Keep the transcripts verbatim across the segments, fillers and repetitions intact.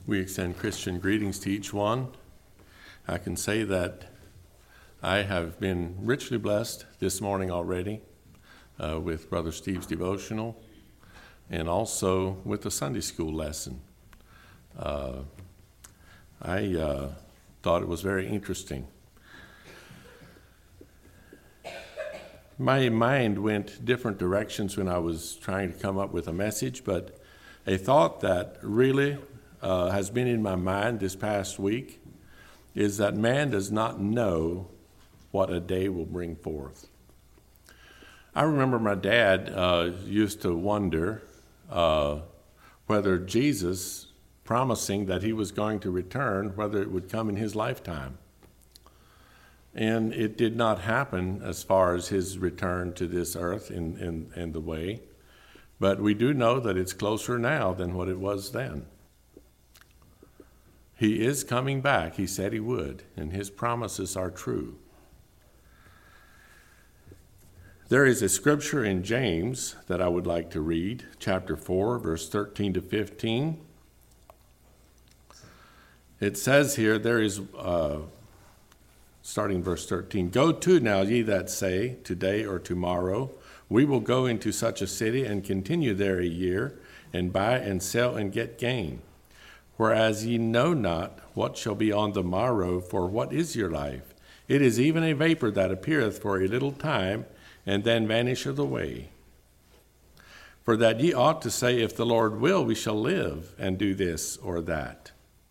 We extend Christian greetings to each one. I can say that I have been richly blessed this morning already uh, with Brother Steve's devotional and also with the Sunday school lesson. Uh, I uh, thought it was very interesting. My mind went different directions when I was trying to come up with a message, but a thought that really uh, has been in my mind this past week is that man does not know what a day will bring forth. I remember my dad uh, used to wonder uh, whether Jesus promising that he was going to return, whether it would come in his lifetime. And it did not happen as far as his return to this earth in, in, in the way. But we do know that it's closer now than what it was then. He is coming back. He said he would, and his promises are true. There is a scripture in James that I would like to read, chapter four, verse thirteen to fifteen. It says here, there is, uh, starting verse thirteen, "Go to now, ye that say, today or tomorrow, we will go into such a city and continue there a year, and buy and sell and get gain. Whereas ye know not what shall be on the morrow, for what is your life? It is even a vapor that appeareth for a little time, and then vanisheth away. For that ye ought to say, if the Lord will, we shall live, and do this or that.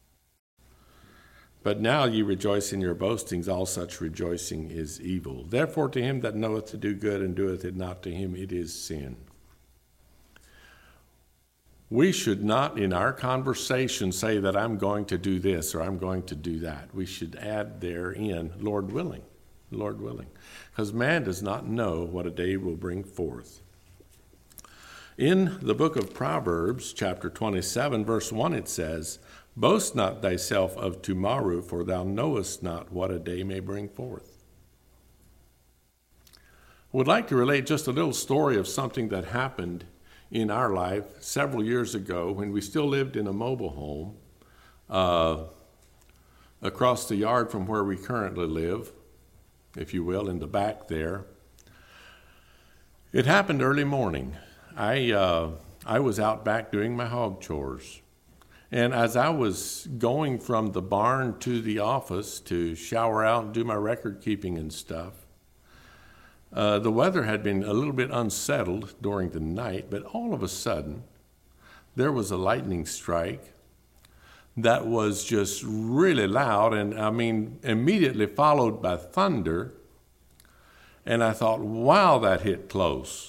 But now ye rejoice in your boastings, all such rejoicing is evil. Therefore to him that knoweth to do good and doeth it not, to him it is sin." We should not in our conversation say that I'm going to do this or I'm going to do that. We should add therein, Lord willing, Lord willing. Because man does not know what a day will bring forth. In the book of Proverbs, chapter twenty-seven, verse one, it says, "Boast not thyself of tomorrow, for thou knowest not what a day may bring forth." I would like to relate just a little story of something that happened in our life several years ago when we still lived in a mobile home uh, across the yard from where we currently live, if you will, in the back there. It happened early morning. I, uh, I was out back doing my hog chores. And as I was going from the barn to the office to shower out and do my record keeping and stuff, uh, the weather had been a little bit unsettled during the night, but all of a sudden, there was a lightning strike that was just really loud, and I mean, immediately followed by thunder. And I thought, wow, that hit close.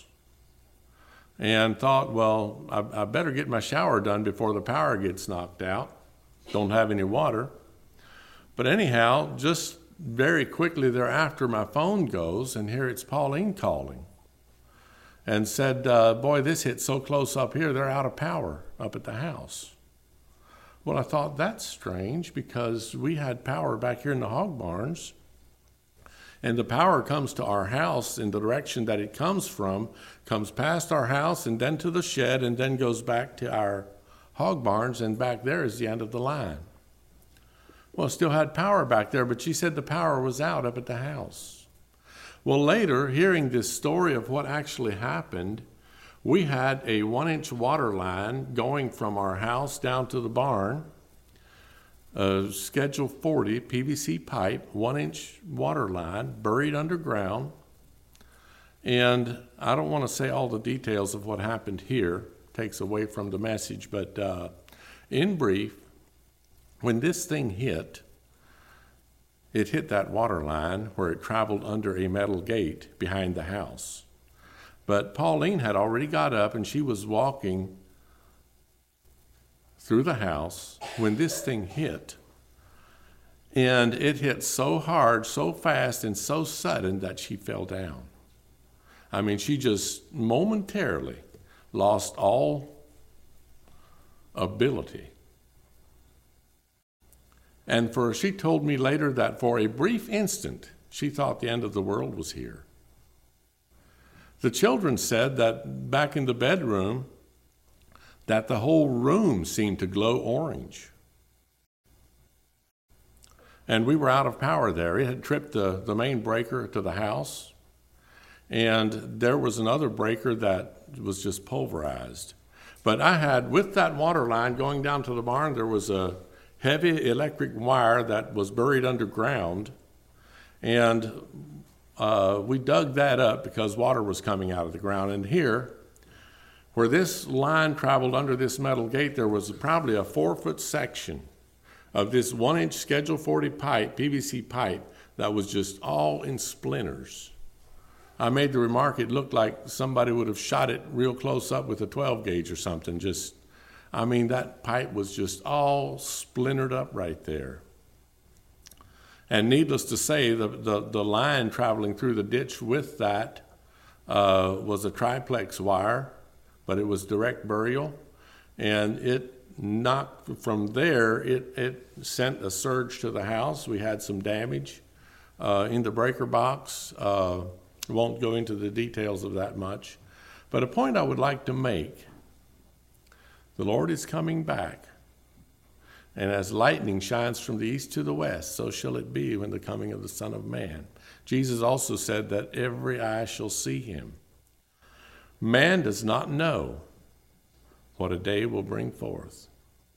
And thought, well, I, I better get my shower done before the power gets knocked out. Don't have any water. But anyhow, just very quickly thereafter, my phone goes, and here it's Pauline calling. And said, uh, boy, this hit so close up here, they're out of power up at the house. Well, I thought, that's strange, because we had power back here in the hog barns. And the power comes to our house in the direction that it comes from, comes past our house and then to the shed and then goes back to our hog barns, and back there is the end of the line. Well, still had power back there, but she said the power was out up at the house. Well, later, hearing this story of what actually happened, we had a one-inch water line going from our house down to the barn, a Schedule forty P V C pipe, one-inch water line, buried underground. And I don't want to say all the details of what happened here, takes away from the message, but uh, in brief, when this thing hit, it hit that water line where it traveled under a metal gate behind the house. But Pauline had already got up, and she was walking through the house when this thing hit. And it hit so hard, so fast, and so sudden that she fell down. I mean, she just momentarily lost all ability. And for she told me later that for a brief instant, she thought the end of the world was here. The children said that back in the bedroom, that the whole room seemed to glow orange. and we were out of power there. It had tripped the, the main breaker to the house, and there was another breaker that was just pulverized. But I had, with that water line going down to the barn, there was a heavy electric wire that was buried underground, and uh, we dug that up because water was coming out of the ground. And here, where this line traveled under this metal gate, there was probably a four-foot section of this one-inch Schedule forty pipe, P V C pipe, that was just all in splinters. I made the remark it looked like somebody would have shot it real close up with a twelve gauge or something. Just, I mean, that pipe was just all splintered up right there. And needless to say, the, the, the line traveling through the ditch with that uh, was a triplex wire, but it was direct burial. And it knocked from there, it, it sent a surge to the house. We had some damage uh, in the breaker box. Uh, won't go into the details of that much. But a point I would like to make, the Lord is coming back. And as lightning shines from the east to the west, so shall it be when the coming of the Son of Man. Jesus also said that every eye shall see him. Man does not know what a day will bring forth.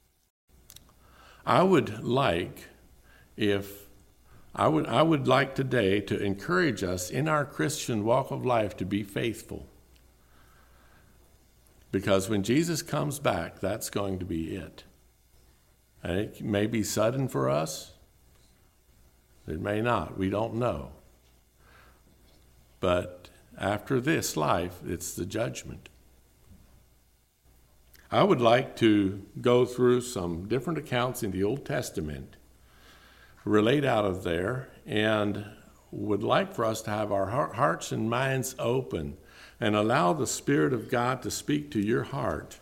I would like if I would I would like today to encourage us in our Christian walk of life to be faithful. Because when Jesus comes back, that's going to be it. And it may be sudden for us. It may not. We don't know. But after this life, it's the judgment. I would like to go through some different accounts in the Old Testament, relate out of there, and would like for us to have our hearts and minds open and allow the Spirit of God to speak to your heart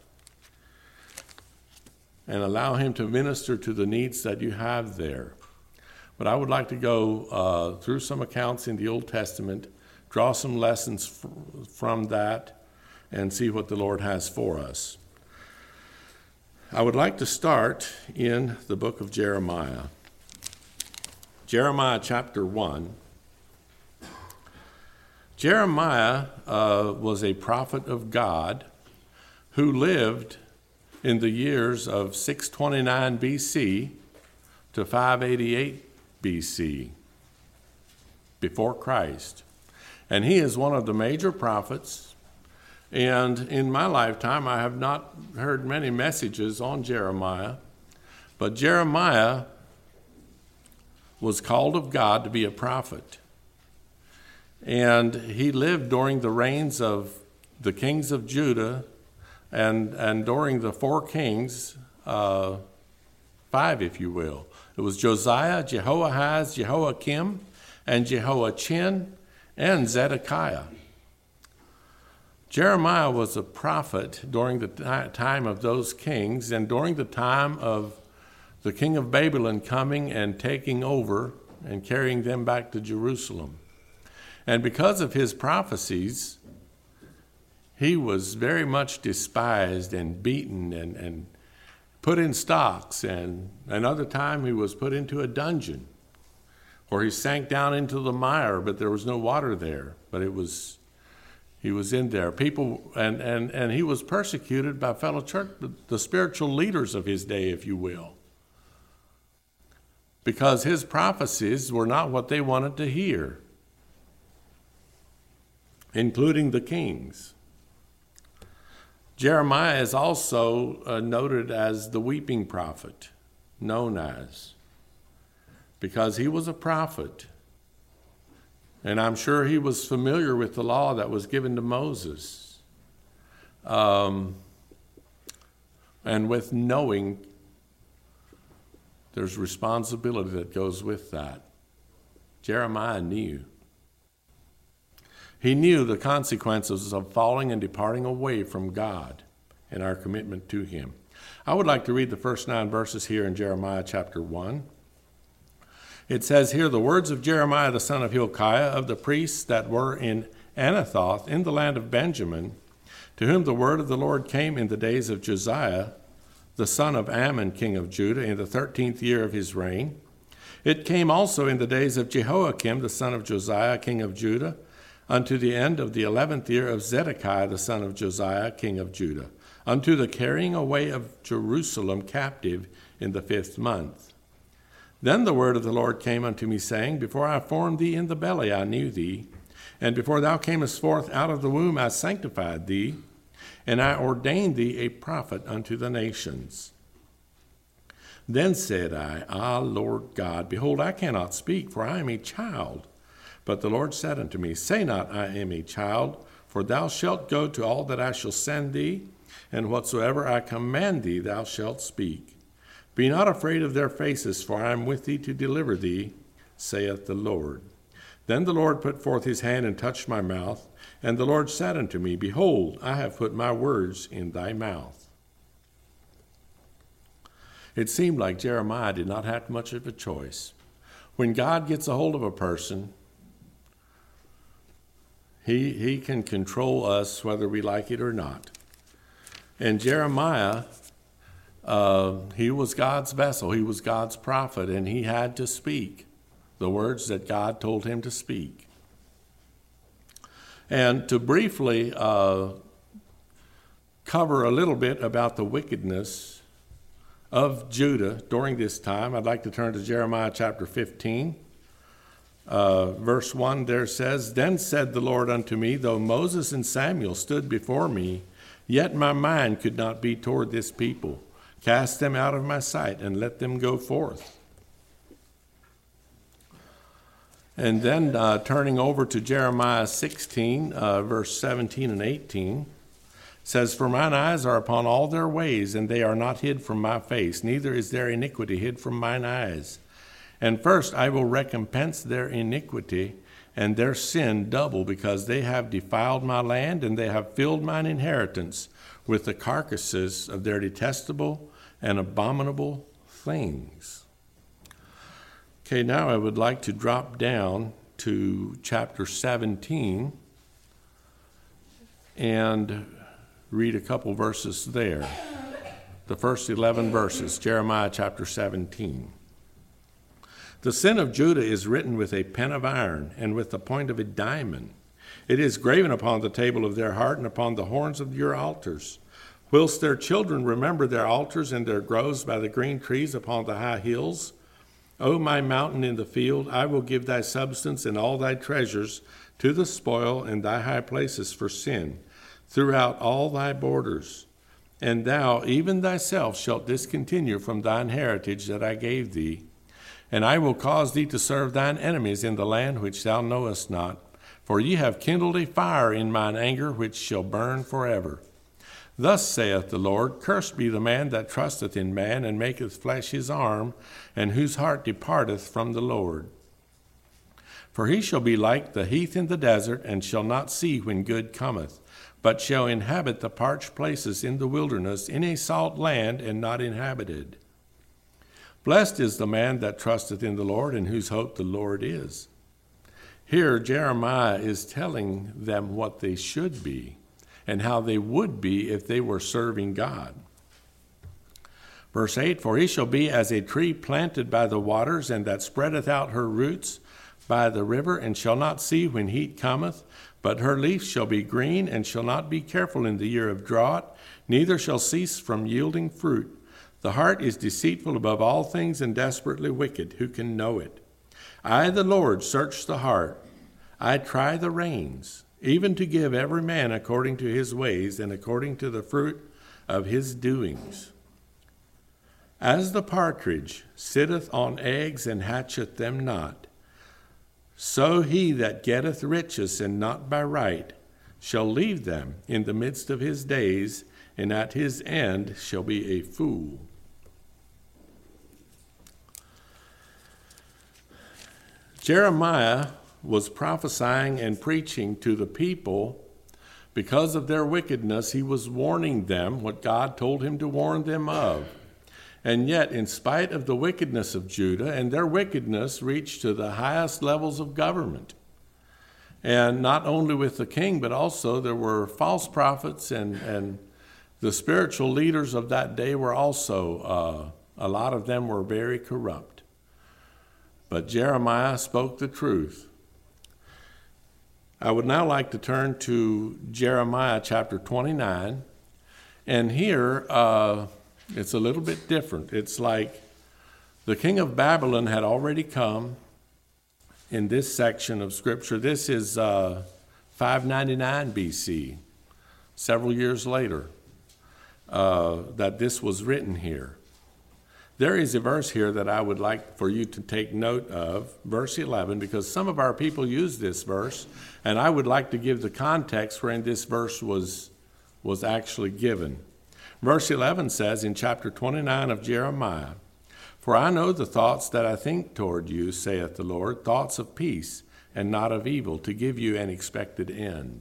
and allow him to minister to the needs that you have there. But I would like to go uh, through some accounts in the Old Testament, draw some lessons f- from that, and see what the Lord has for us. I would like to start in the book of Jeremiah. Jeremiah chapter one. Jeremiah uh, was a prophet of God who lived in the years of six twenty-nine B C to five eighty-eight B C, before Christ. And he is one of the major prophets. And in my lifetime, I have not heard many messages on Jeremiah, but Jeremiah was called of God to be a prophet. And he lived during the reigns of the kings of Judah and, and during the four kings, uh, five if you will. It was Josiah, Jehoahaz, Jehoiakim, and Jehoiachin, and Zedekiah. Jeremiah was a prophet during the t- time of those kings and during the time of the king of Babylon coming and taking over and carrying them back to Jerusalem. And because of his prophecies, he was very much despised and beaten and, and put in stocks. And another time he was put into a dungeon where he sank down into the mire, but there was no water there. But it was, he was in there. People, and, and, and he was persecuted by fellow church, the spiritual leaders of his day, if you will, because his prophecies were not what they wanted to hear, including the kings. Jeremiah is also uh, noted as the weeping prophet, known as, because he was a prophet. And I'm sure he was familiar with the law that was given to Moses, um, and with knowing there's responsibility that goes with that. Jeremiah knew. He knew the consequences of falling and departing away from God and our commitment to him. I would like to read the first nine verses here in Jeremiah chapter one. It says here, the words of Jeremiah the son of Hilkiah, of the priests that were in Anathoth in the land of Benjamin, to whom the word of the Lord came in the days of Josiah, the son of Ammon, king of Judah, in the thirteenth year of his reign. It came also in the days of Jehoiakim, the son of Josiah, king of Judah, unto the end of the eleventh year of Zedekiah, the son of Josiah, king of Judah, unto the carrying away of Jerusalem captive in the fifth month. Then the word of the Lord came unto me, saying, Before I formed thee in the belly I knew thee, and before thou camest forth out of the womb I sanctified thee, and I ordained thee a prophet unto the nations. Then said I, Ah, Lord God, behold, I cannot speak, for I am a child. But the Lord said unto me, Say not, I am a child, for thou shalt go to all that I shall send thee, and whatsoever I command thee thou shalt speak. Be not afraid of their faces, for I am with thee to deliver thee, saith the Lord. Then the Lord put forth his hand and touched my mouth, and the Lord said unto me, Behold, I have put my words in thy mouth. It seemed like Jeremiah did not have much of a choice. When God gets a hold of a person, he, he can control us whether we like it or not. And Jeremiah, uh, he was God's vessel. He was God's prophet, and he had to speak the words that God told him to speak. And to briefly uh, cover a little bit about the wickedness of Judah during this time, I'd like to turn to Jeremiah chapter fifteen. Uh, verse one there says, Then said the Lord unto me, Though Moses and Samuel stood before me, yet my mind could not be toward this people. Cast them out of my sight, and let them go forth. And then uh, turning over to Jeremiah sixteen, uh, verse seventeen and eighteen, says, For mine eyes are upon all their ways, and they are not hid from my face, neither is their iniquity hid from mine eyes. And first I will recompense their iniquity and their sin double, because they have defiled my land, and they have filled mine inheritance with the carcasses of their detestable and abominable things. Okay, now I would like to drop down to chapter seventeen and read a couple verses there. The first eleven verses, Jeremiah chapter seventeen. The sin of Judah is written with a pen of iron and with the point of a diamond. It is graven upon the table of their heart and upon the horns of your altars. Whilst their children remember their altars and their groves by the green trees upon the high hills, O my mountain in the field, I will give thy substance and all thy treasures to the spoil and thy high places for sin, throughout all thy borders. And thou, even thyself, shalt discontinue from thine heritage that I gave thee. And I will cause thee to serve thine enemies in the land which thou knowest not. For ye have kindled a fire in mine anger, which shall burn forever. Thus saith the Lord, Cursed be the man that trusteth in man, and maketh flesh his arm, and whose heart departeth from the Lord. For he shall be like the heath in the desert, and shall not see when good cometh, but shall inhabit the parched places in the wilderness, in a salt land, and not inhabited. Blessed is the man that trusteth in the Lord, in whose hope the Lord is. Here Jeremiah is telling them what they should be, and how they would be if they were serving God. Verse eight, For he shall be as a tree planted by the waters, and that spreadeth out her roots by the river, and shall not see when heat cometh, but her leaf shall be green, and shall not be careful in the year of drought, neither shall cease from yielding fruit. The heart is deceitful above all things, and desperately wicked. Who can know it? I, the Lord, search the heart. I try the reins, even to give every man according to his ways, and according to the fruit of his doings. As the partridge sitteth on eggs, and hatcheth them not, so he that getteth riches, and not by right, shall leave them in the midst of his days, and at his end shall be a fool. Jeremiah was prophesying and preaching to the people. Because of their wickedness, he was warning them what God told him to warn them of. And yet, in spite of the wickedness of Judah, and their wickedness reached to the highest levels of government, and not only with the king, but also there were false prophets, and, and the spiritual leaders of that day were also, uh, a lot of them were very corrupt. but Jeremiah spoke the truth. I would now like to turn to Jeremiah chapter twenty-nine. And here, uh, it's a little bit different. It's like the king of Babylon had already come in this section of Scripture. This is uh, five ninety-nine B C, several years later, uh, that this was written here. There is a verse here that I would like for you to take note of, verse eleven, because some of our people use this verse, and I would like to give the context wherein this verse was, was actually given. Verse eleven says in chapter twenty-nine of Jeremiah, "For I know the thoughts that I think toward you, saith the Lord, thoughts of peace and not of evil, to give you an expected end."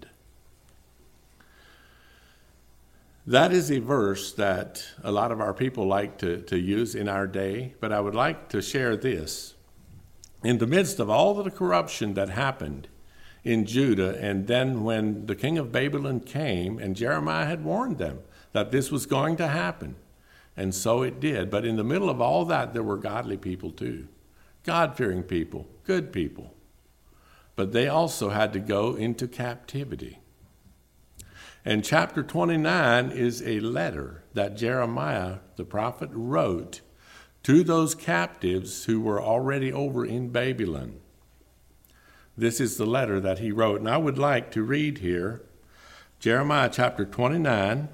That is a verse that a lot of our people like to, to use in our day, but I would like to share this. In the midst of all of the corruption that happened in Judah, and then when the king of Babylon came, and Jeremiah had warned them that this was going to happen, and so it did. But in the middle of all that, there were godly people too, God-fearing people, good people. But they also had to go into captivity. And chapter twenty-nine is a letter that Jeremiah, the prophet, wrote to those captives who were already over in Babylon. This is the letter that he wrote. And I would like to read here Jeremiah chapter twenty-nine.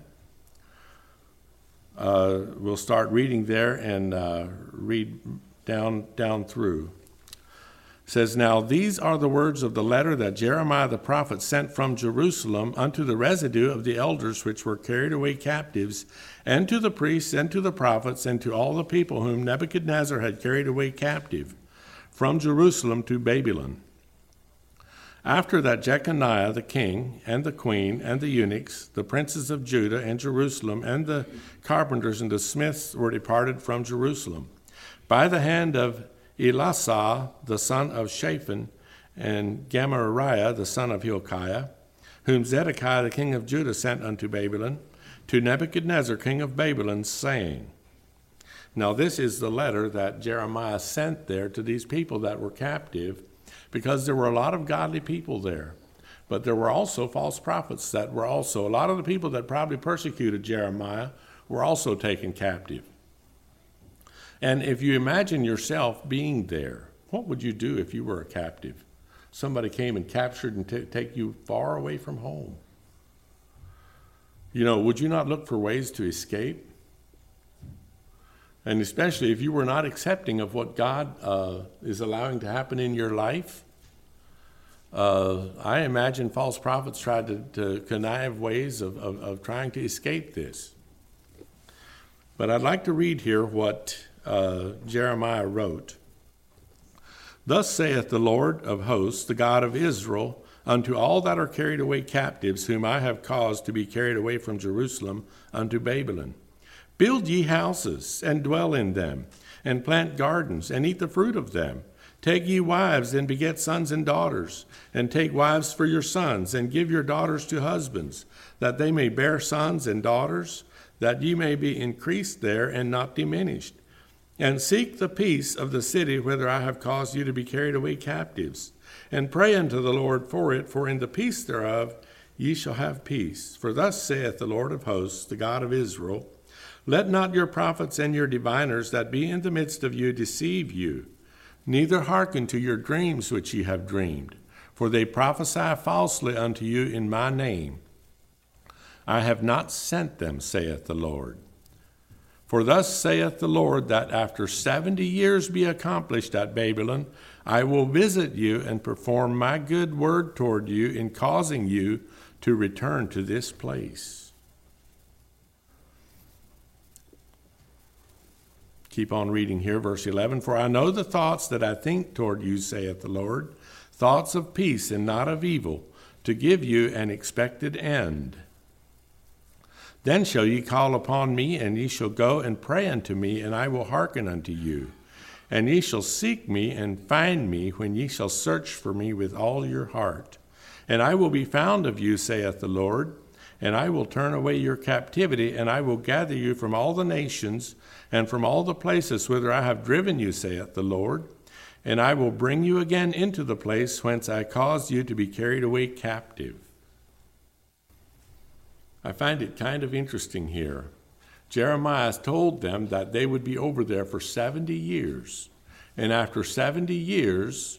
Uh, we'll start reading there and uh, read down, down through. It says, "Now these are the words of the letter that Jeremiah the prophet sent from Jerusalem unto the residue of the elders which were carried away captives, and to the priests, and to the prophets, and to all the people whom Nebuchadnezzar had carried away captive from Jerusalem to Babylon. After that Jeconiah the king, and the queen, and the eunuchs, the princes of Judah and Jerusalem, and the carpenters and the smiths were departed from Jerusalem, by the hand of Elasah, the son of Shaphan, and Gemariah, the son of Hilkiah, whom Zedekiah, the king of Judah, sent unto Babylon, to Nebuchadnezzar, king of Babylon, saying," Now this is the letter that Jeremiah sent there to these people that were captive, because there were a lot of godly people there. But there were also false prophets that were also, a lot of the people that probably persecuted Jeremiah were also taken captive. And if you imagine yourself being there, what would you do if you were a captive? Somebody came and captured and t- take you far away from home. You know, would you not look for ways to escape? And especially if you were not accepting of what God uh, is allowing to happen in your life. Uh, I imagine false prophets tried to, to connive ways of, of, of trying to escape this. But I'd like to read here what Uh, Jeremiah wrote. "Thus saith the Lord of hosts, the God of Israel, unto all that are carried away captives, whom I have caused to be carried away from Jerusalem unto Babylon. Build ye houses, and dwell in them, and plant gardens, and eat the fruit of them. Take ye wives, and beget sons and daughters, and take wives for your sons, and give your daughters to husbands, that they may bear sons and daughters, that ye may be increased there and not diminished. And seek the peace of the city whither I have caused you to be carried away captives, and pray unto the Lord for it, for in the peace thereof ye shall have peace. For thus saith the Lord of hosts, the God of Israel, Let not your prophets and your diviners that be in the midst of you deceive you, neither hearken to your dreams which ye have dreamed, for they prophesy falsely unto you in my name. I have not sent them, saith the Lord. For thus saith the Lord, that after seventy years be accomplished at Babylon, I will visit you and perform my good word toward you in causing you to return to this place." Keep on reading here, verse eleven. "For I know the thoughts that I think toward you, saith the Lord, thoughts of peace and not of evil, to give you an expected end. Then shall ye call upon me, and ye shall go and pray unto me, and I will hearken unto you. And ye shall seek me and find me, when ye shall search for me with all your heart. And I will be found of you, saith the Lord, and I will turn away your captivity, and I will gather you from all the nations, and from all the places whither I have driven you, saith the Lord. and I will bring you again into the place whence I caused you to be carried away captive. I find it kind of interesting here. Jeremiah told them that they would be over there for seventy years. And after seventy years,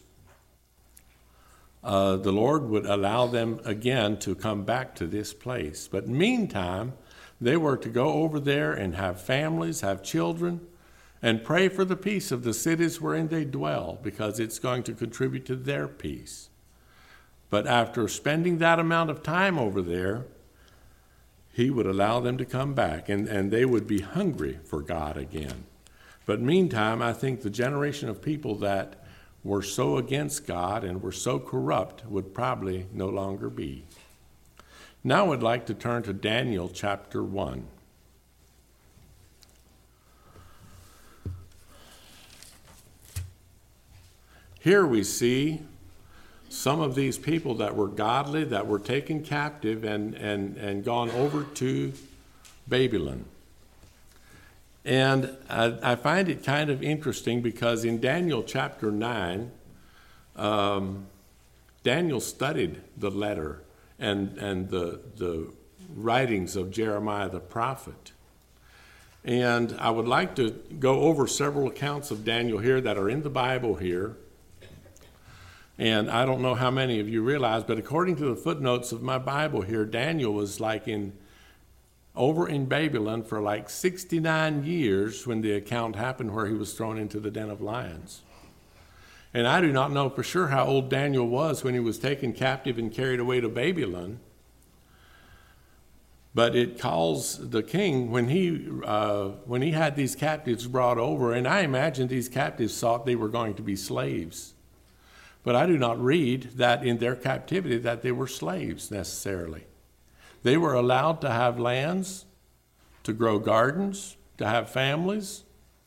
uh, the Lord would allow them again to come back to this place. But meantime, they were to go over there and have families, have children, and pray for the peace of the cities wherein they dwell, because it's going to contribute to their peace. But after spending that amount of time over there, he would allow them to come back, and, and they would be hungry for God again. But meantime, I think the generation of people that were so against God and were so corrupt would probably no longer be. Now I would like to turn to Daniel chapter one. Here we see some of these people that were godly, that were taken captive and, and, and gone over to Babylon. And I, I find it kind of interesting because in Daniel chapter nine, um, Daniel studied the letter and, and the, the writings of Jeremiah the prophet. And I would like to go over several accounts of Daniel here that are in the Bible here. And I don't know how many of you realize, but according to the footnotes of my Bible here, Daniel was like in over in Babylon for like sixty-nine years when the account happened where he was thrown into the den of lions. And I do not know for sure how old Daniel was when he was taken captive and carried away to Babylon. But it calls the king, when he uh, when he had these captives brought over, and I imagine these captives thought they were going to be slaves. But I do not read that in their captivity that they were slaves necessarily. They were allowed to have lands, to grow gardens, to have families.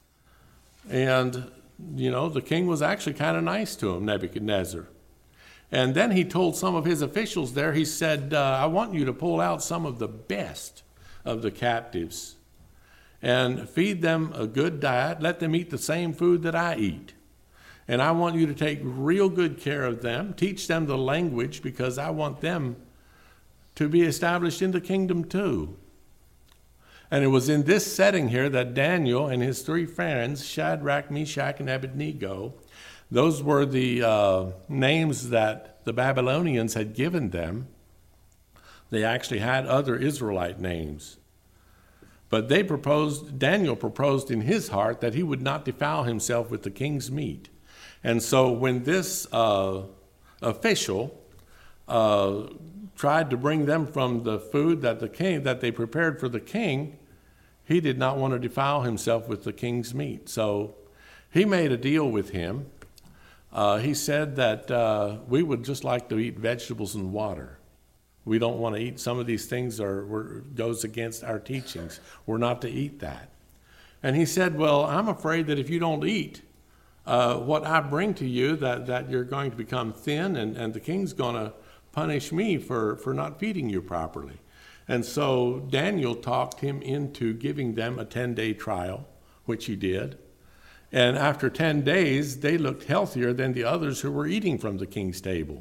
And, you know, the king was actually kind of nice to them, Nebuchadnezzar. And then he told some of his officials there, he said, uh, I want you to pull out some of the best of the captives and feed them a good diet. Let them eat the same food that I eat. And I want you to take real good care of them, teach them the language, because I want them to be established in the kingdom too. And it was in this setting here that Daniel and his three friends, Shadrach, Meshach, and Abednego, those were the uh, names that the Babylonians had given them. They actually had other Israelite names. But they proposed, Daniel proposed in his heart that he would not defile himself with the king's meat. And so when this uh, official uh, tried to bring them from the food that the king that they prepared for the king, he did not want to defile himself with the king's meat. So he made a deal with him. Uh, he said that uh, we would just like to eat vegetables and water. We don't want to eat some of these things or we're, goes against our teachings. We're not to eat that. And he said, well, I'm afraid that if you don't eat Uh, what I bring to you, that, that you're going to become thin, and, and the king's going to punish me for, for not feeding you properly. And so Daniel talked him into giving them a ten-day trial, which he did. And after ten days, they looked healthier than the others who were eating from the king's table.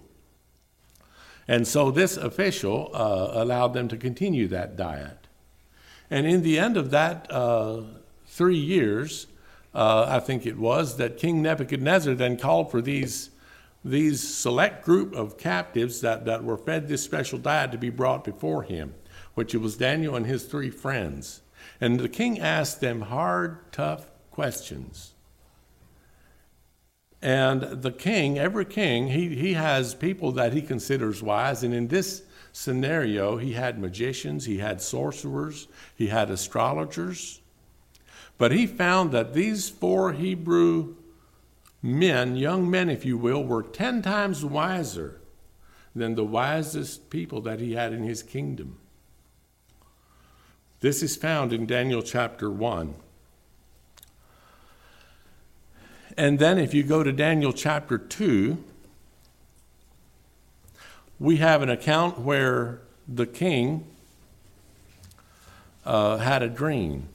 And so this official uh, allowed them to continue that diet. And in the end of that uh, three years, Uh, I think it was, that King Nebuchadnezzar then called for these, these select group of captives that, that were fed this special diet to be brought before him, which it was Daniel and his three friends. And the king asked them hard, tough questions. And the king, every king, he, he has people that he considers wise. And in this scenario, he had magicians, he had sorcerers, he had astrologers. But he found that these four Hebrew men, young men, if you will, were ten times wiser than the wisest people that he had in his kingdom. This is found in Daniel chapter one. And then if you go to Daniel chapter two, we have an account where the king uh, had a dream.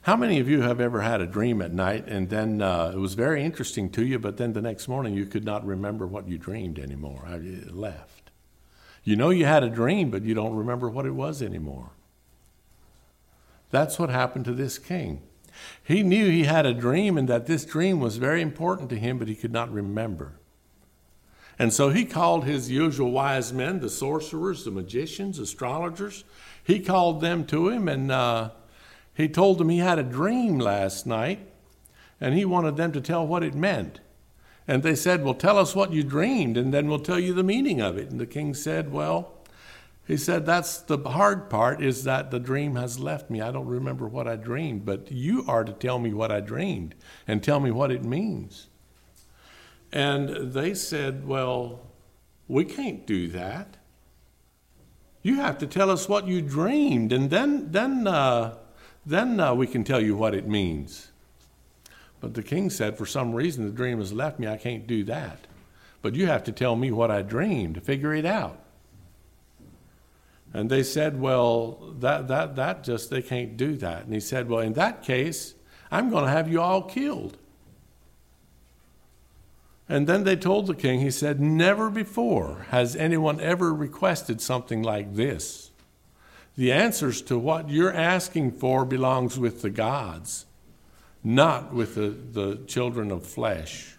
How many of you have ever had a dream at night and then uh, it was very interesting to you, but then the next morning you could not remember what you dreamed anymore? It left. You know you had a dream, but you don't remember what it was anymore. That's what happened to this king. He knew he had a dream and that this dream was very important to him, but he could not remember. And so he called his usual wise men, the sorcerers, the magicians, astrologers. He called them to him and uh, he told them he had a dream last night and he wanted them to tell what it meant. And they said, well, tell us what you dreamed and then we'll tell you the meaning of it. And the king said, well, he said, that's the hard part, is that the dream has left me. I don't remember what I dreamed, but you are to tell me what I dreamed and tell me what it means. And they said, well, we can't do that. You have to tell us what you dreamed, and then then uh, then uh, we can tell you what it means. But the king said, for some reason, the dream has left me. I can't do that. But you have to tell me what I dreamed to figure it out. And they said, well, that that that just, they can't do that. And he said, well, in that case, I'm going to have you all killed. And then they told the king, he said, never before has anyone ever requested something like this. The answers to what you're asking for belongs with the gods, not with the, the children of flesh.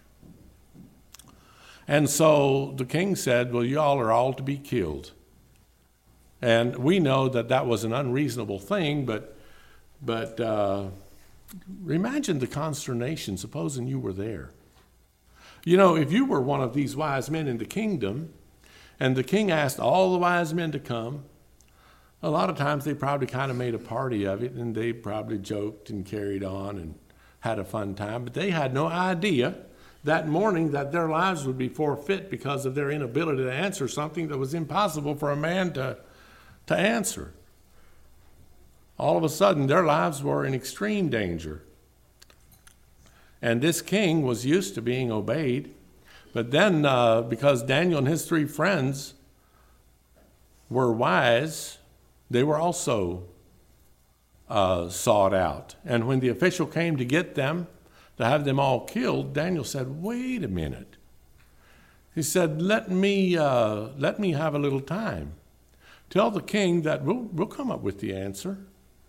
And so the king said, well, y'all are all to be killed. And we know that that was an unreasonable thing, but, but uh, imagine the consternation, supposing you were there. You know, if you were one of these wise men in the kingdom, and the king asked all the wise men to come, a lot of times they probably kind of made a party of it, and they probably joked and carried on and had a fun time. But they had no idea that morning that their lives would be forfeit because of their inability to answer something that was impossible for a man to, to answer. All of a sudden, their lives were in extreme danger. And this king was used to being obeyed. But then, uh, because Daniel and his three friends were wise, they were also uh, sought out. And when the official came to get them, to have them all killed, Daniel said, wait a minute. He said, let me, uh, let me have a little time. Tell the king that we'll, we'll come up with the answer.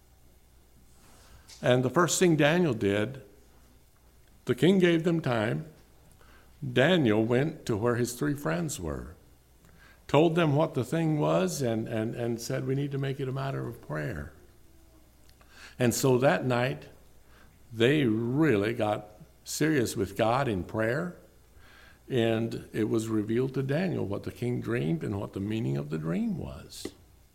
And the first thing Daniel did, the king gave them time. Daniel went to where his three friends were, told them what the thing was, and, and, and said, we need to make it a matter of prayer. And so that night, they really got serious with God in prayer, and it was revealed to Daniel what the king dreamed and what the meaning of the dream was.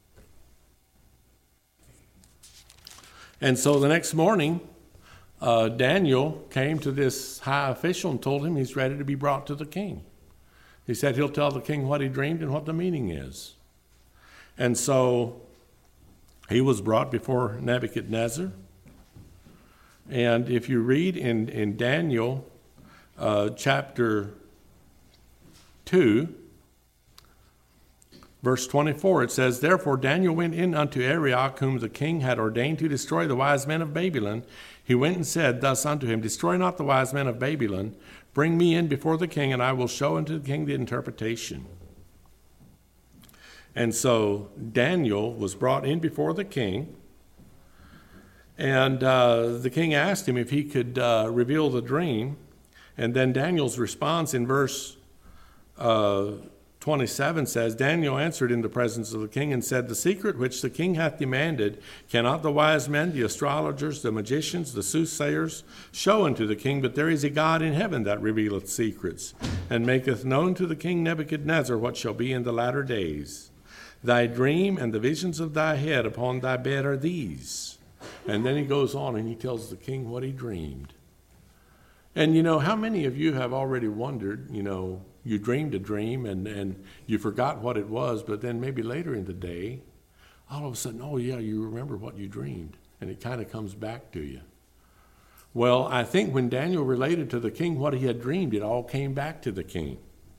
And so the next morning, Uh, Daniel came to this high official and told him he's ready to be brought to the king. He said he'll tell the king what he dreamed and what the meaning is. And so he was brought before Nebuchadnezzar. And if you read in, in Daniel uh, chapter two, verse twenty-four, it says, therefore Daniel went in unto Arioch, whom the king had ordained to destroy the wise men of Babylon. He went and said thus unto him, destroy not the wise men of Babylon. Bring me in before the king, and I will show unto the king the interpretation. And so Daniel was brought in before the king, and uh, the king asked him if he could uh, reveal the dream. And then Daniel's response in verse uh, twenty-seven says, Daniel answered in the presence of the king and said, the secret which the king hath demanded cannot the wise men, the astrologers, the magicians, the soothsayers show unto the king, but there is a God in heaven that revealeth secrets, and maketh known to the king Nebuchadnezzar what shall be in the latter days. Thy dream and the visions of thy head upon thy bed are these. And then he goes on and he tells the king what he dreamed. And you know, how many of you have already wondered, you know, you dreamed a dream and, and you forgot what it was, but then maybe later in the day, all of a sudden, oh yeah, you remember what you dreamed, and it kind of comes back to you. Well, I think when Daniel related to the king what he had dreamed, it all came back to the king.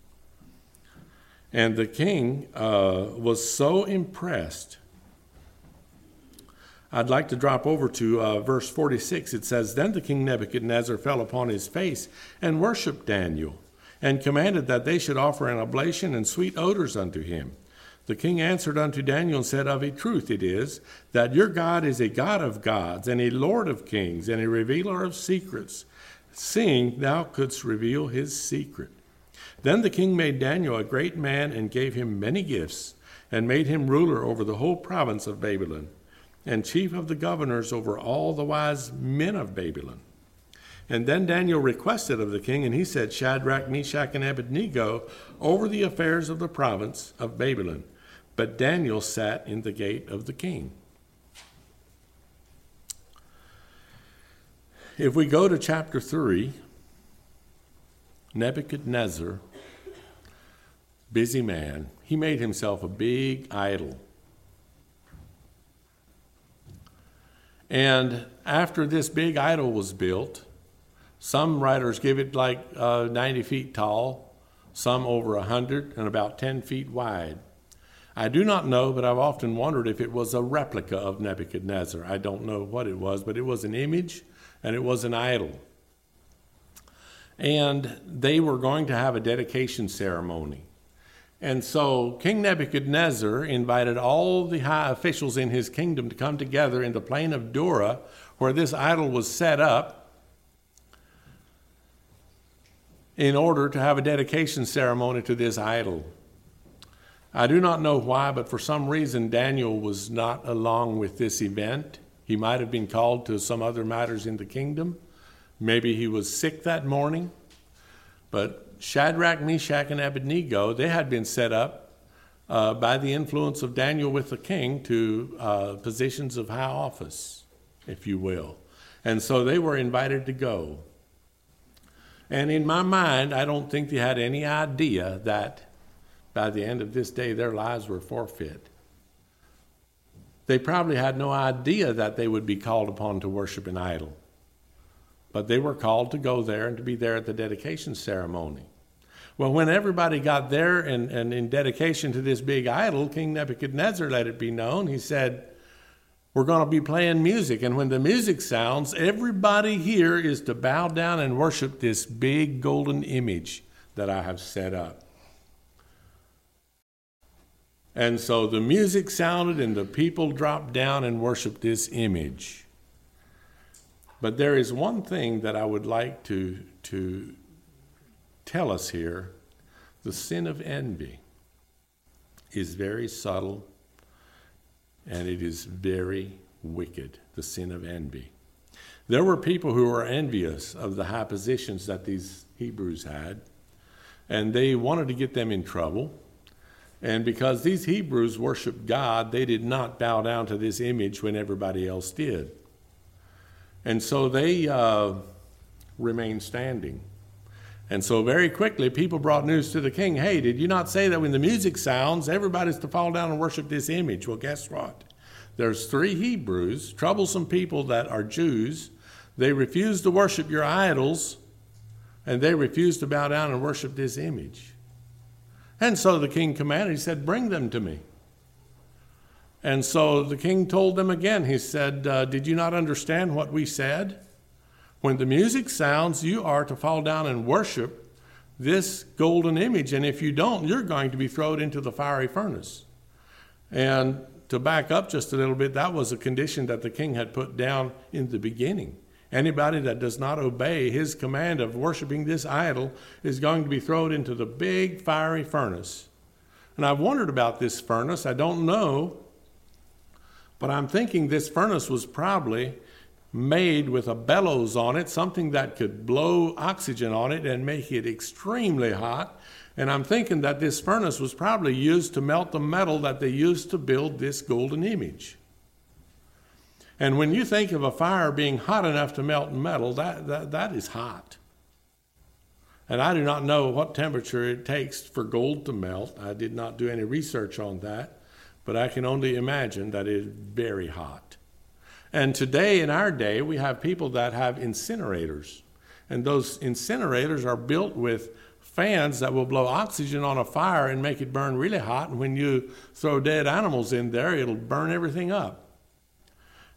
And the king uh, was so impressed. I'd like to drop over to uh, verse forty-six. It says, Then the king Nebuchadnezzar fell upon his face and worshipped Daniel, and commanded that they should offer an oblation and sweet odors unto him. The king answered unto Daniel and said, Of a truth it is, that your God is a God of gods, and a Lord of kings, and a revealer of secrets, seeing thou couldst reveal his secret. Then the king made Daniel a great man, and gave him many gifts, and made him ruler over the whole province of Babylon, and chief of the governors over all the wise men of Babylon. And then Daniel requested of the king, and he said, Shadrach, Meshach, and Abednego over the affairs of the province of Babylon. But Daniel sat in the gate of the king. If we go to chapter three, Nebuchadnezzar, busy man, he made himself a big idol. And after this big idol was built, some writers give it like uh, ninety feet tall, some over one hundred, and about ten feet wide. I do not know, but I've often wondered if it was a replica of Nebuchadnezzar. I don't know what it was, but it was an image and it was an idol. And they were going to have a dedication ceremony. And so King Nebuchadnezzar invited all the high officials in his kingdom to come together in the plain of Dura, where this idol was set up, in order to have a dedication ceremony to this idol. I do not know why, but for some reason Daniel was not along with this event. He might have been called to some other matters in the kingdom. Maybe he was sick that morning. But Shadrach, Meshach, and Abednego, they had been set up uh, by the influence of Daniel with the king to uh, positions of high office, if you will. And so they were invited to go. And in my mind, I don't think they had any idea that by the end of this day, their lives were forfeit. They probably had no idea that they would be called upon to worship an idol. But they were called to go there and to be there at the dedication ceremony. Well, when everybody got there and, and in dedication to this big idol, King Nebuchadnezzar let it be known. He said, we're going to be playing music. And when the music sounds, everybody here is to bow down and worship this big golden image that I have set up. And so the music sounded and the people dropped down and worshiped this image. But there is one thing that I would like to, to tell us here. The sin of envy is very subtle and it is very wicked, the sin of envy. There were people who were envious of the high positions that these Hebrews had, and they wanted to get them in trouble. And because these Hebrews worshiped God, they did not bow down to this image when everybody else did. And so they uh, remained standing. And so very quickly, people brought news to the king. Hey, did you not say that when the music sounds, everybody's to fall down and worship this image? Well, guess what? There's three Hebrews, troublesome people that are Jews. They refuse to worship your idols, and they refuse to bow down and worship this image. And so the king commanded, he said, bring them to me. And so the king told them again, he said, uh, did you not understand what we said? When the music sounds, you are to fall down and worship this golden image. And if you don't, you're going to be thrown into the fiery furnace. And to back up just a little bit, that was a condition that the king had put down in the beginning. Anybody that does not obey his command of worshiping this idol is going to be thrown into the big fiery furnace. And I've wondered about this furnace. I don't know. But I'm thinking this furnace was probably made with a bellows on it, something that could blow oxygen on it and make it extremely hot. And I'm thinking that this furnace was probably used to melt the metal that they used to build this golden image. And when you think of a fire being hot enough to melt metal, that, that, that is hot. And I do not know what temperature it takes for gold to melt. I did not do any research on that, but I can only imagine that it is very hot. And today, in our day, we have people that have incinerators. And those incinerators are built with fans that will blow oxygen on a fire and make it burn really hot. And when you throw dead animals in there, it'll burn everything up.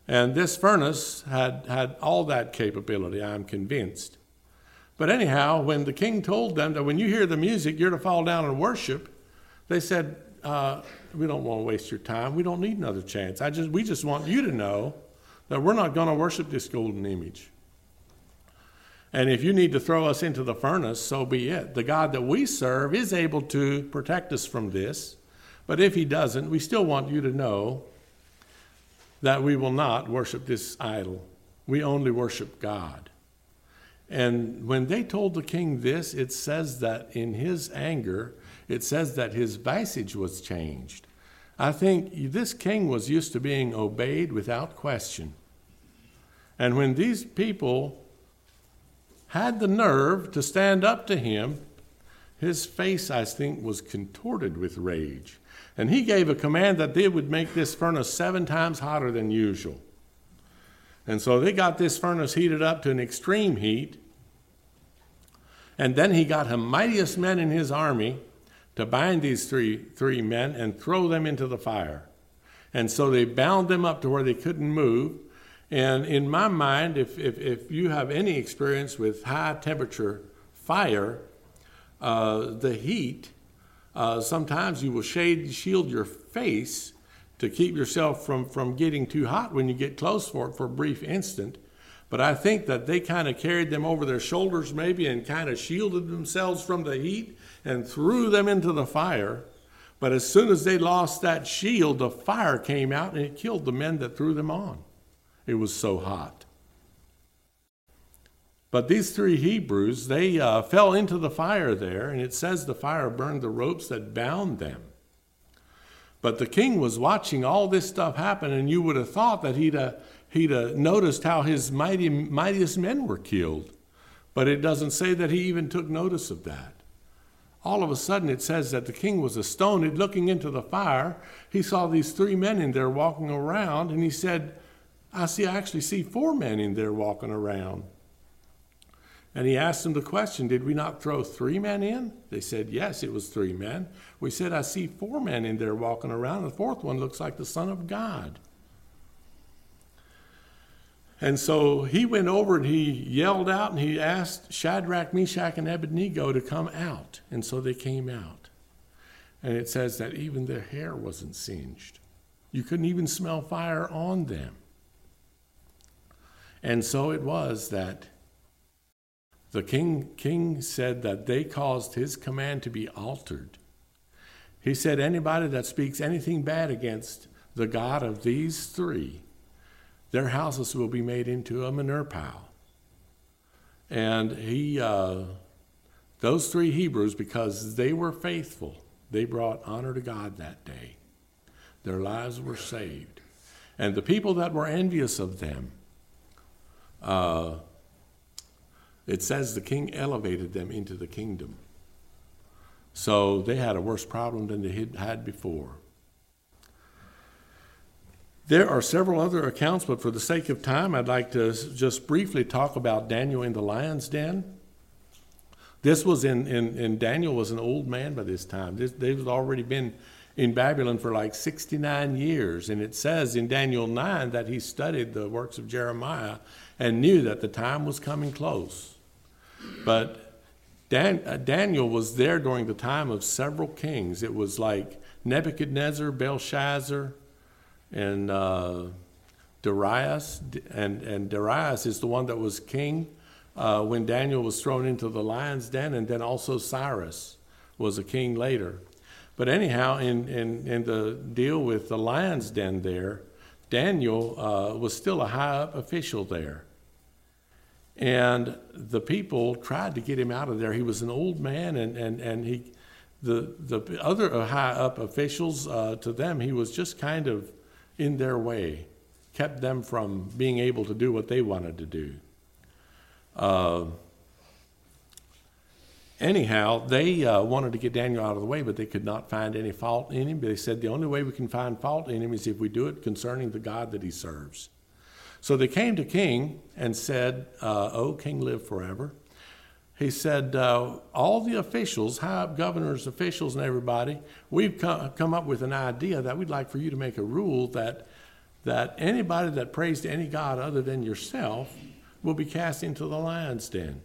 And this furnace had, had all that capability, I'm convinced. But anyhow, when the king told them that when you hear the music, you're to fall down and worship, they said, uh, we don't want to waste your time. We don't need another chance. I just, we just want you to know that we're not going to worship this golden image. And if you need to throw us into the furnace, so be it. The God that we serve is able to protect us from this. But if he doesn't, we still want you to know that we will not worship this idol. We only worship God. And when they told the king this, it says that in his anger, it says that his visage was changed. I think this king was used to being obeyed without question. And when these people had the nerve to stand up to him, his face, I think, was contorted with rage. And he gave a command that they would make this furnace seven times hotter than usual. And so they got this furnace heated up to an extreme heat. And then he got the mightiest men in his army to bind these three, three men and throw them into the fire. And so they bound them up to where they couldn't move. And in my mind, if, if, if you have any experience with high temperature fire, uh, the heat, uh, sometimes you will shade, shield your face to keep yourself from, from getting too hot when you get close for it for a brief instant. But I think that they kind of carried them over their shoulders maybe and kind of shielded themselves from the heat and threw them into the fire. But as soon as they lost that shield, the fire came out and it killed the men that threw them on. It was so hot. But these three Hebrews, they uh, fell into the fire there, and it says the fire burned the ropes that bound them. But the king was watching all this stuff happen, and you would have thought that he'd uh, he'd uh, noticed how his mighty mightiest men were killed. But it doesn't say that he even took notice of that. All of a sudden it says that the king was astonished, looking into the fire. He saw these three men in there walking around, and he said, I see, I actually see four men in there walking around. And he asked them the question, did we not throw three men in? They said, yes, it was three men. We said, I see four men in there walking around. The fourth one looks like the Son of God. And so he went over and he yelled out and he asked Shadrach, Meshach, and Abednego to come out. And so they came out. And it says that even their hair wasn't singed. You couldn't even smell fire on them. And so it was that the king, king said that they caused his command to be altered. He said anybody that speaks anything bad against the God of these three, their houses will be made into a manure pile. And he, uh, those three Hebrews, because they were faithful, they brought honor to God that day. Their lives were saved. And the people that were envious of them, uh, it says the king elevated them into the kingdom. So they had a worse problem than they had before. There are several other accounts, but for the sake of time, I'd like to just briefly talk about Daniel in the lion's den. This was in, in, in Daniel was an old man by this time. This, they've already been in Babylon for like sixty-nine years. And it says in Daniel nine that he studied the works of Jeremiah and knew that the time was coming close. But Dan, uh, Daniel was there during the time of several kings. It was like Nebuchadnezzar, Belshazzar, and uh, Darius. And, and Darius is the one that was king uh, when Daniel was thrown into the lion's den, and then also Cyrus was a king later. But anyhow, in, in, in the deal with the lion's den there, Daniel uh, was still a high-up official there. And the people tried to get him out of there. He was an old man, and, and, and he, the, the other high-up officials, uh, to them, he was just kind of in their way, kept them from being able to do what they wanted to do. Uh, anyhow, they uh, wanted to get Daniel out of the way, but they could not find any fault in him. They said the only way we can find fault in him is if we do it concerning the God that he serves. So they came to King and said, uh, oh, King, live forever. He said, uh, all the officials, high-up governors, officials, and everybody, we've come, come up with an idea that we'd like for you to make a rule that that anybody that prays to any god other than yourself will be cast into the lion's den.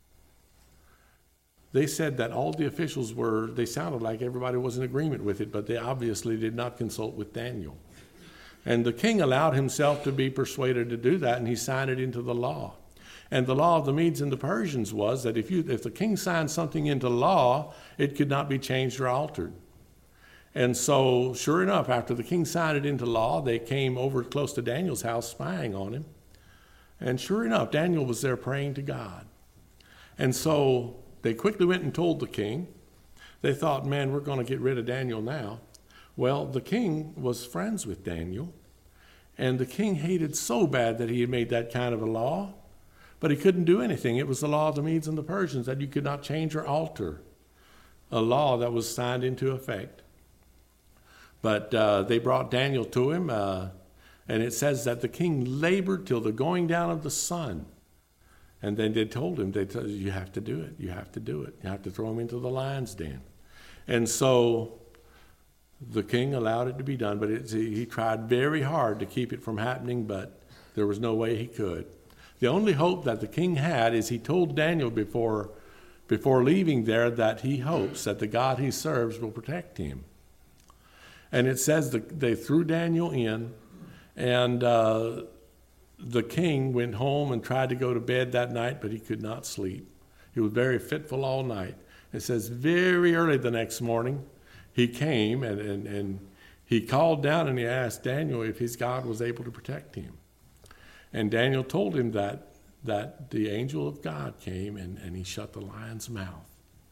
They said that all the officials were, they sounded like everybody was in agreement with it, but they obviously did not consult with Daniel. And the king allowed himself to be persuaded to do that, and he signed it into the law. And the law of the Medes and the Persians was that if you, if the king signed something into law, it could not be changed or altered. And so, sure enough, after the king signed it into law, they came over close to Daniel's house spying on him. And sure enough, Daniel was there praying to God. And so they quickly went and told the king. They thought, man, we're going to get rid of Daniel now. Well, the king was friends with Daniel, and the king hated so bad that he had made that kind of a law, but he couldn't do anything. It was the law of the Medes and the Persians that you could not change or alter, a law that was signed into effect. But uh, they brought Daniel to him, uh, and it says that the king labored till the going down of the sun. And then they told him, they told, you have to do it, you have to do it. You have to throw him into the lion's den. And so the king allowed it to be done, but it, he tried very hard to keep it from happening, but there was no way he could. The only hope that the king had is he told Daniel before, before leaving there that he hopes that the God he serves will protect him. And it says that they threw Daniel in, and uh, the king went home and tried to go to bed that night, but he could not sleep. He was very fitful all night. It says very early the next morning, he came and, and, and he called down and he asked Daniel if his God was able to protect him. And Daniel told him that, that the angel of God came and, and he shut the lion's mouth.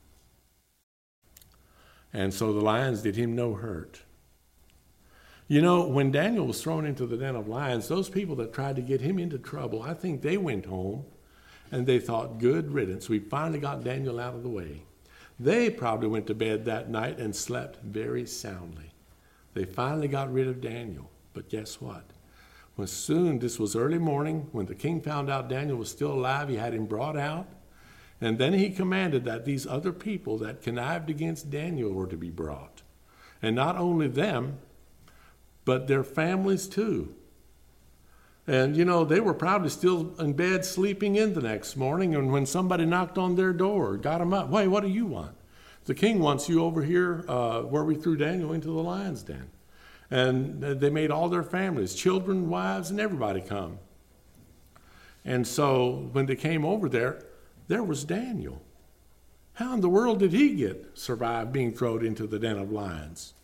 And so the lions did him no hurt. You know, when Daniel was thrown into the den of lions, those people that tried to get him into trouble, I think they went home and they thought, good riddance, we finally got Daniel out of the way. They probably went to bed that night and slept very soundly. They finally got rid of Daniel. But guess what? When soon, this was early morning, when the king found out Daniel was still alive, he had him brought out. And then he commanded that these other people that connived against Daniel were to be brought. And not only them, but their families too. And, you know, they were probably still in bed sleeping in the next morning, and when somebody knocked on their door, got them up, "Wait, what do you want?" "The king wants you over here uh, where we threw Daniel into the lion's den." And they made all their families, children, wives, and everybody come. And so when they came over there, there was Daniel. How in the world did he get survive being thrown into the den of lions?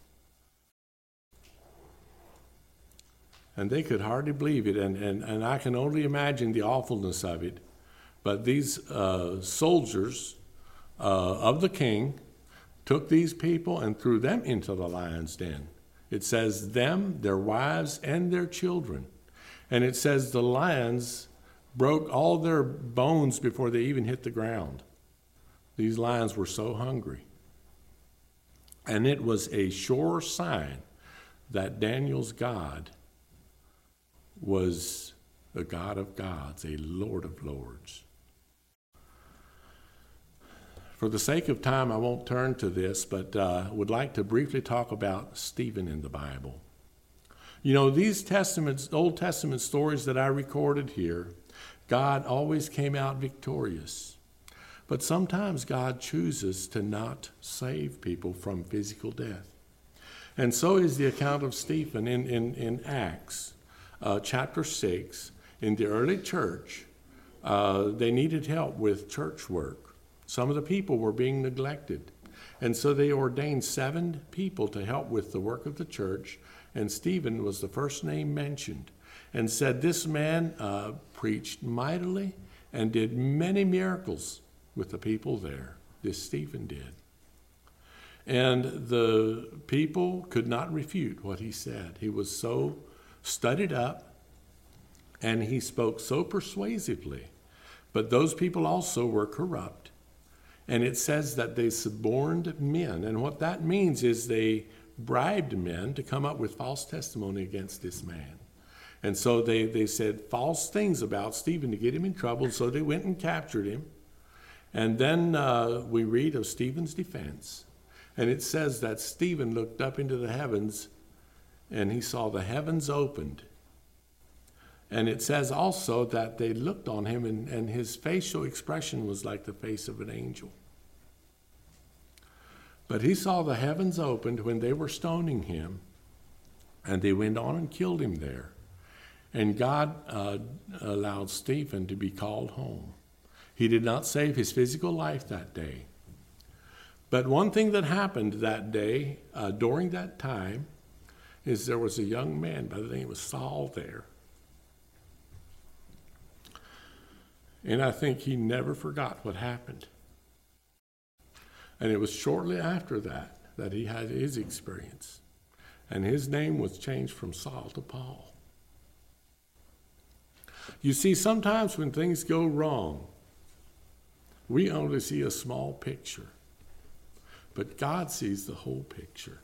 And they could hardly believe it, and, and, and I can only imagine the awfulness of it. But these uh, soldiers uh, of the king took these people and threw them into the lion's den. It says them, their wives, and their children. And it says the lions broke all their bones before they even hit the ground. These lions were so hungry. And it was a sure sign that Daniel's God was a God of gods, a Lord of lords. For the sake of time, I won't turn to this, but uh, would like to briefly talk about Stephen in the Bible. You know, these testaments, Old Testament stories that I recorded here, God always came out victorious. But sometimes God chooses to not save people from physical death. And so is the account of Stephen in, in, in Acts. Uh, chapter six, in the early church, uh, they needed help with church work. Some of the people were being neglected. And so they ordained seven people to help with the work of the church. And Stephen was the first name mentioned, and said this man uh, preached mightily and did many miracles with the people there. This Stephen did. And the people could not refute what he said. He was so studied up, and he spoke so persuasively. But those people also were corrupt. And it says that they suborned men. And what that means is they bribed men to come up with false testimony against this man. And so they, they said false things about Stephen to get him in trouble. So they went and captured him. And then uh, we read of Stephen's defense. And it says that Stephen looked up into the heavens, and he saw the heavens opened, And it says also that they looked on him, and, and his facial expression was like the face of an angel. But he saw the heavens opened when they were stoning him, and they went on and killed him there. And God uh, allowed Stephen to be called home. He did not save his physical life that day. But one thing that happened that day, uh, during that time, is there was a young man by the name of Saul there. And I think he never forgot what happened. And it was shortly after that that he had his experience. And his name was changed from Saul to Paul. You see, sometimes when things go wrong, we only see a small picture. But God sees the whole picture.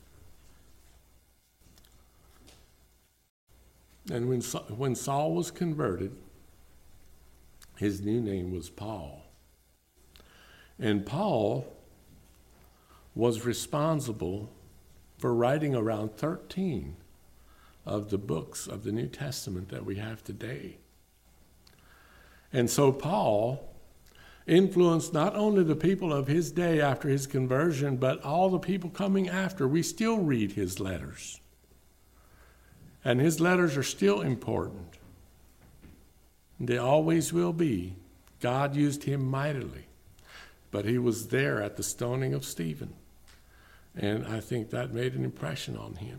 And when, when Saul was converted, his new name was Paul. And Paul was responsible for writing around thirteen of the books of the New Testament that we have today. And so Paul influenced not only the people of his day after his conversion, but all the people coming after. We still read his letters. And his letters are still important. They always will be. God used him mightily. But he was there at the stoning of Stephen. And I think that made an impression on him.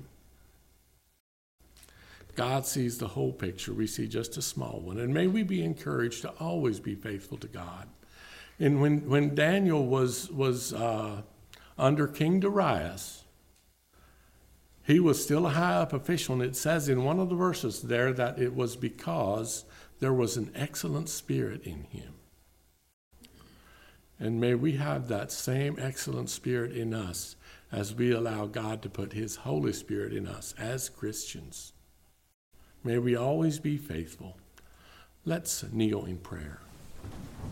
God sees the whole picture. We see just a small one. And may we be encouraged to always be faithful to God. And when, when Daniel was, was uh, under King Darius, he was still a high up official. And it says in one of the verses there that it was because there was an excellent spirit in him. And may we have that same excellent spirit in us as we allow God to put his Holy Spirit in us as Christians. May we always be faithful. Let's kneel in prayer.